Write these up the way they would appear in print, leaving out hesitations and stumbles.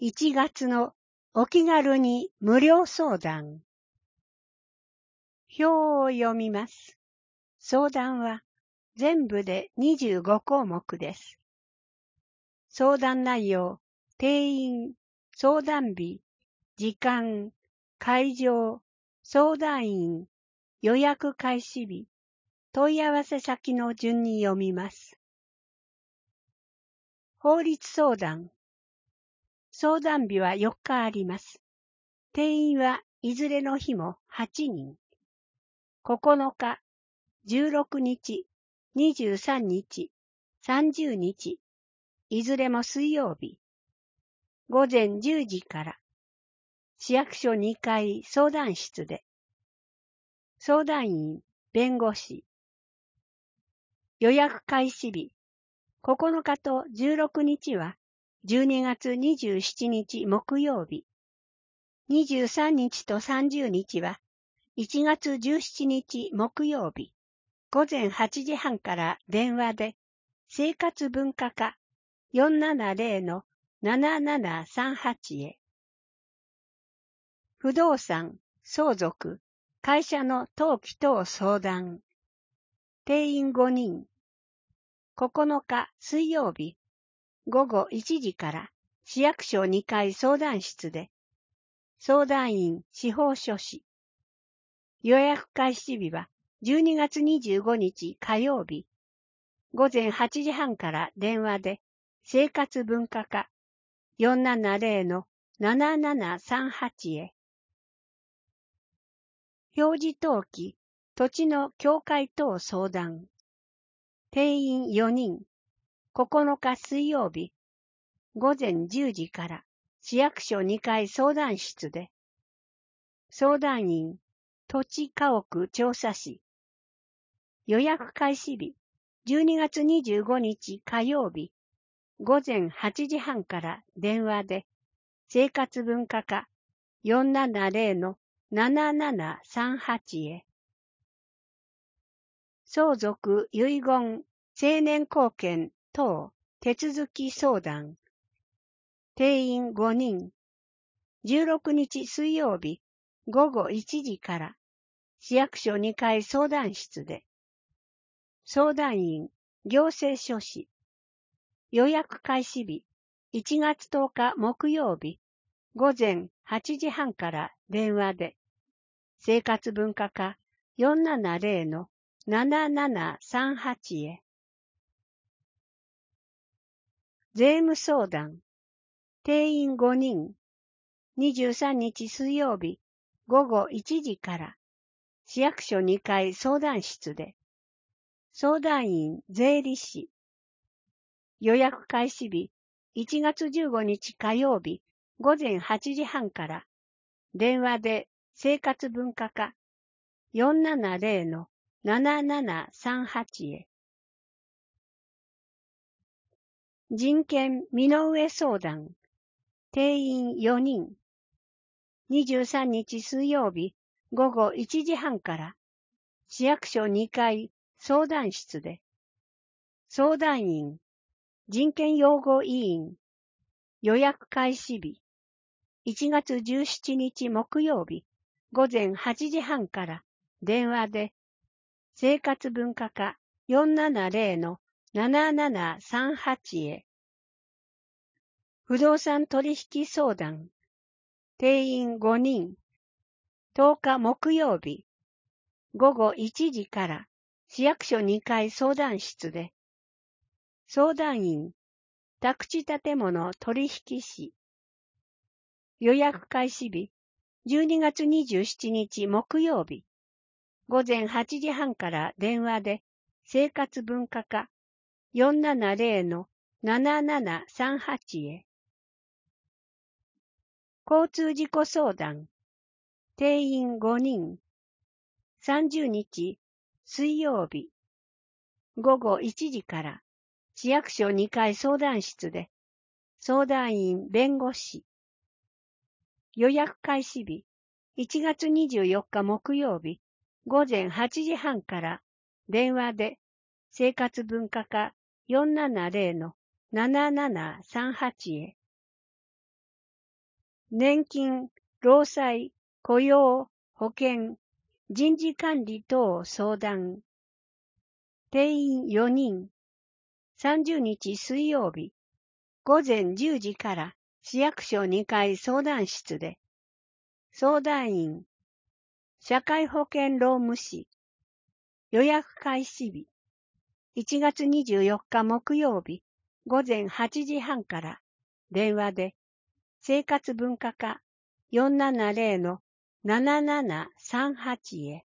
1月のお気軽に無料相談。表を読みます。相談は全部で25項目です。相談内容、定員、相談日、時間、会場、相談員、予約開始日、問い合わせ先の順に読みます。法律相談。相談日は4日あります。定員はいずれの日も8人。9日、16日、23日、30日、いずれも水曜日。午前10時から、市役所2階相談室で。相談員、弁護士。予約開始日。9日と16日は、12月27日木曜日。23日と30日は、1月17日木曜日。午前8時半から電話で、生活文化課 470-7738 へ。不動産、相続、会社の登記等相談。定員5人。9日水曜日、午後1時から市役所2階相談室で、相談員司法書士。予約開始日は12月25日火曜日、午前8時半から電話で、生活文化課 470-7738 へ。表示登記、土地の境界等相談。定員4人。9日水曜日、午前10時から市役所2階相談室で、相談員、土地家屋調査士。予約開始日、12月25日火曜日、午前8時半から電話で、生活文化課 470-7738 へ。相続遺言、成年後見等手続き相談。定員5人。16日水曜日、午後1時から市役所2階相談室で。相談員、行政書士。予約開始日、1月10日木曜日、午前8時半から電話で、生活文化課 470-7738 へ。税務相談。定員5人。23日水曜日、午後1時から、市役所2階相談室で、相談員税理士。予約開始日、1月15日火曜日、午前8時半から、電話で生活文化課 470-7738 へ。人権身の上相談。定員4人。23日水曜日、午後1時半から、市役所2階相談室で、相談員、人権擁護委員、予約開始日、1月17日木曜日、午前8時半から電話で、生活文化課 470-7738 へ。不動産取引相談。定員5人。10日木曜日、午後1時から市役所2階相談室で、相談員、宅地建物取引士。予約開始日、12月27日木曜日、午前8時半から電話で、生活文化課 470-7738 へ。交通事故相談。定員5人。30日水曜日、午後1時から市役所2階相談室で、相談員弁護士。予約開始日、1月24日木曜日、午前8時半から電話で、生活文化課 470-7738 へ。 年金、労災、雇用、保険、人事管理等相談。定員4人。30日水曜日、午前10時から市役所2階相談室で、相談員、社会保険労務士、予約開始日、1月24日木曜日、午前8時半から電話で、生活文化課 470-7738 へ。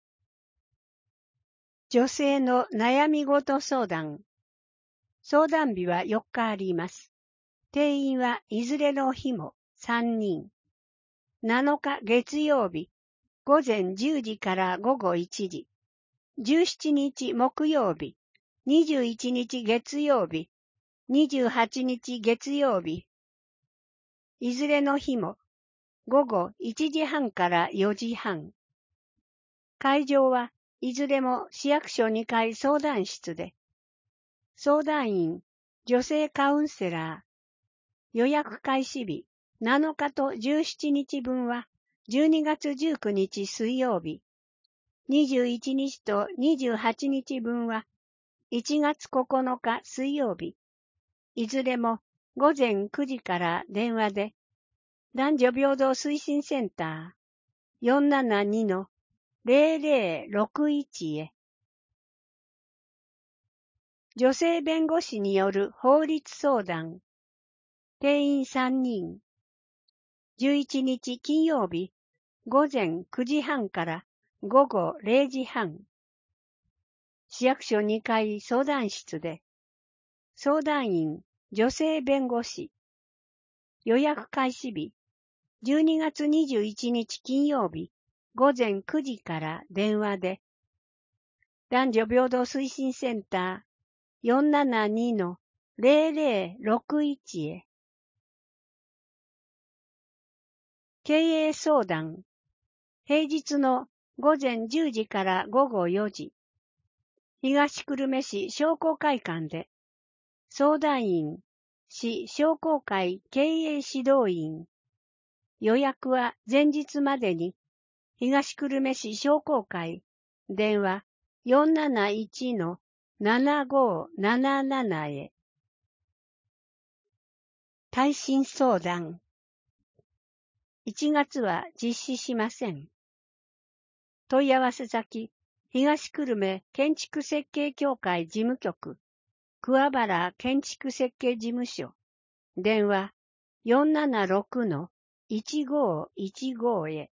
女性の悩み事相談。相談日は4日あります。定員はいずれの日も3人。7日月曜日、午前10時から午後1時。17日木曜日、21日月曜日、28日月曜日。いずれの日も午後1時半から4時半。会場はいずれも市役所2階相談室で、相談員、女性カウンセラー、予約開始日7日と17日分は12月19日水曜日、21日と28日分は1月9日水曜日、いずれも午前9時から電話で、男女平等推進センター 472-0061 へ。女性弁護士による法律相談。定員3人。11日金曜日、午前9時半から午後0時半。市役所2階相談室で、相談員、女性弁護士。予約開始日、12月21日金曜日、午前9時から電話で、男女平等推進センター 472-0061 へ。経営相談。平日の午前10時から午後4時。東久留米市商工会館で、相談員、市商工会経営指導員。予約は前日までに、東久留米市商工会、電話 471-7577 へ。耐震相談。1月は実施しません。問い合わせ先、東久留米建築設計協会事務局、桑原建築設計事務所、電話 476-1515 へ。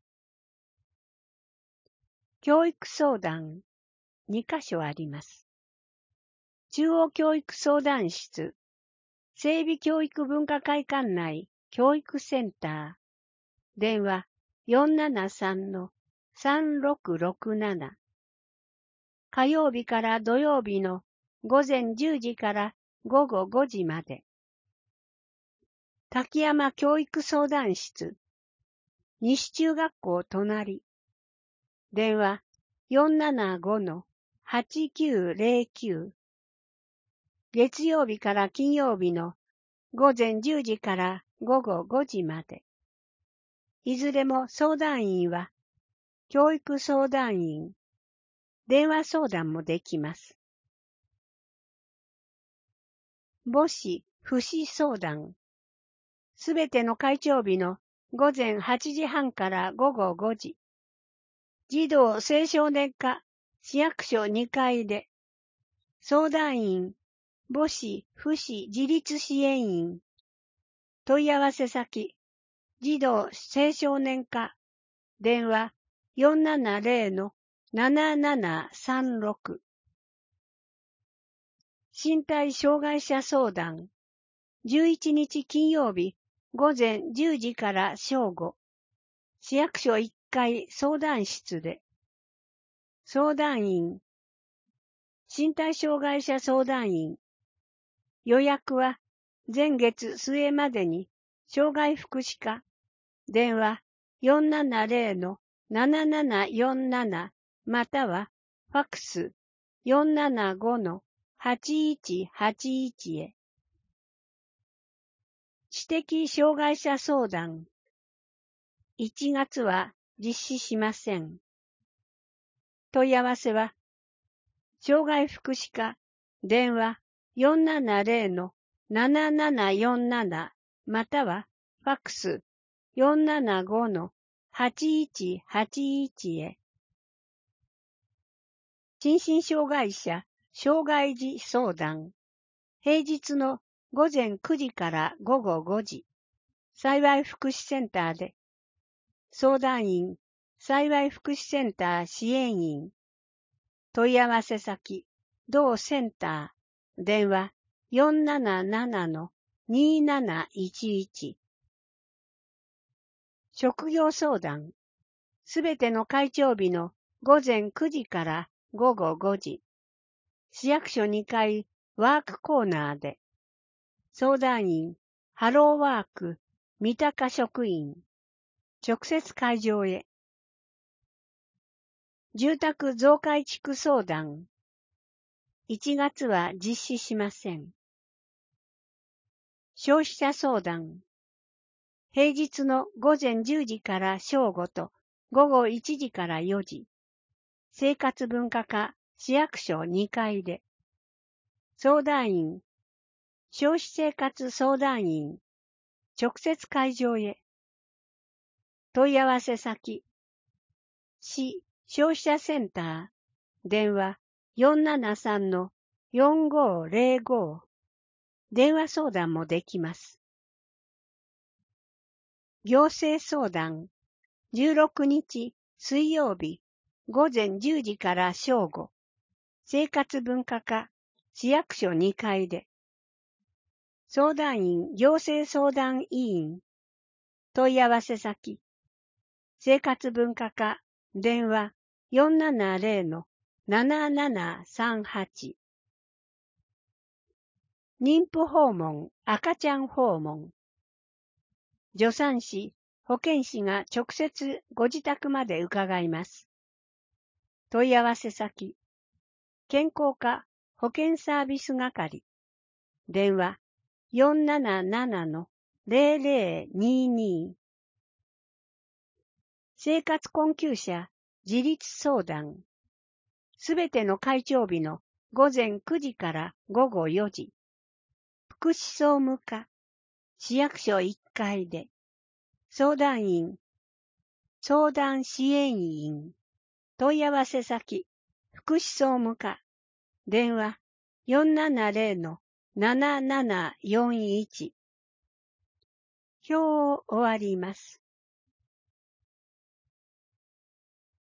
教育相談、2カ所あります。中央教育相談室、整備教育文化会館内教育センター、電話 473-3667。火曜日から土曜日の午前10時から午後5時まで。滝山教育相談室、西中学校隣。電話 475-8909。月曜日から金曜日の午前10時から午後5時まで。いずれも相談員は、教育相談員、電話相談もできます。母子、父子相談。すべての会長日の午前8時半から午後5時。児童青少年課市役所2階で、相談員、母子、父子自立支援員。問い合わせ先、児童青少年課、電話 470-7736。身体障害者相談。11日金曜日、午前10時から正午。市役所1階相談室で。相談員。身体障害者相談員。予約は前月末までに、障害福祉課。電話 470-7747 またはファクス 475-8181 へ。知的障害者相談 1月は実施しません。問い合わせは、障害福祉課、電話 470-7747 またはファックス 475-8181 へ。心身障害者障害児相談。平日の午前9時から午後5時。幸い福祉センターで。相談員、幸い福祉センター支援員。問い合わせ先、同センター。電話 477-2711。職業相談。すべての会長日の午前9時から午後5時。市役所2階ワークコーナーで。相談員、ハローワーク、三鷹職員。直接会場へ。住宅増改築相談。1月は実施しません。消費者相談。平日の午前10時から正午と午後1時から4時。生活文化課市役所2階で。相談員。消費生活相談員。直接会場へ。問い合わせ先。市消費者センター。電話 473-4505。電話相談もできます。行政相談。16日水曜日午前10時から正午。生活文化課市役所2階で。相談員行政相談委員。問い合わせ先。生活文化課電話 470-7738。妊婦訪問、赤ちゃん訪問。助産師、保健師が直接ご自宅まで伺います。問い合わせ先。健康課保健サービス係。電話 477-0022。生活困窮者自立相談。すべての会長日の午前9時から午後4時。福祉総務課、市役所1階で。相談員、相談支援員。問い合わせ先、福祉総務課。電話 470-7741。表を終わります。